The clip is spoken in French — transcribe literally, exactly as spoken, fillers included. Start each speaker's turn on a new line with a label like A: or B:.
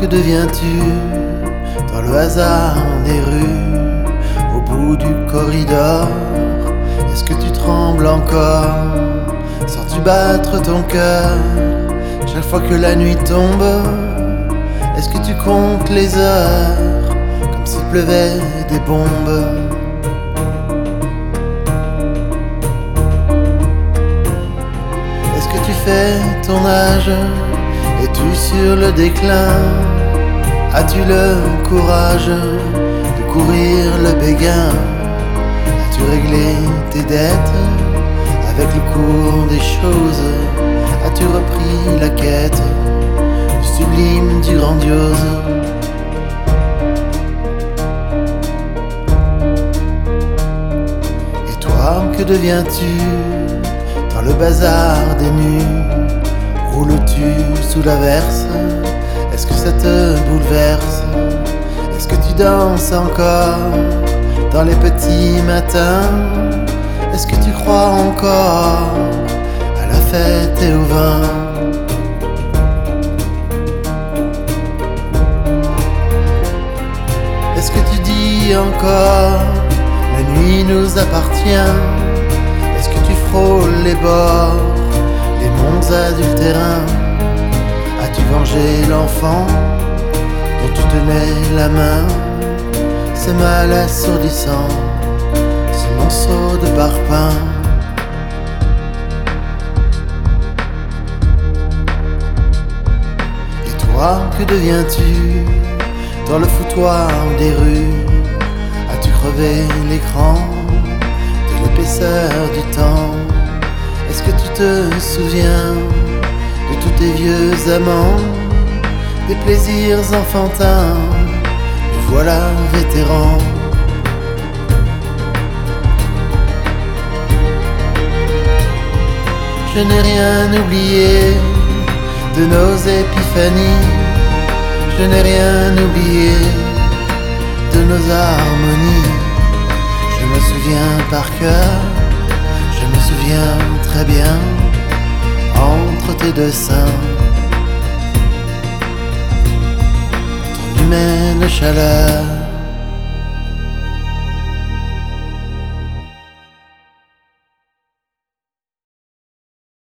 A: deviens-tu dans le hasard des rues, au bout du corridor? Est-ce que tu trembles encore? Sens-tu battre ton cœur chaque fois que la nuit tombe? Est-ce que tu comptes les heures comme s'il pleuvait des bombes? Est-ce que tu fais ton âge? Es-tu sur le déclin? As-tu le courage de courir le béguin? As-tu réglé tes dettes avec le cours des choses? As-tu repris la quête du sublime, du grandiose? Et toi, que deviens-tu dans le bazar des nues? Roules-tu sous l'averse? Est-ce que ça te bouleverse? Est-ce que tu danses encore dans les petits matins? Est-ce que tu crois encore à la fête et au vin? Est-ce que tu dis encore la nuit nous appartient? Est-ce que tu frôles les bords, les monts adultérins? As-tu vengé l'enfant dont tu tenais la main? Ce mal assourdissant, ce monceau de parpaing. Et toi, que deviens-tu dans le foutoir des rues? As-tu crevé l'écran de l'épaisseur du temps? Est-ce que tu te souviens de tous tes vieux amants, des plaisirs enfantins? Me voilà vétéran. Je n'ai rien oublié de nos épiphanies. Je n'ai rien oublié de nos harmonies. Je me souviens par cœur, je me souviens très bien, entre tes deux seins, ton humaine chaleur.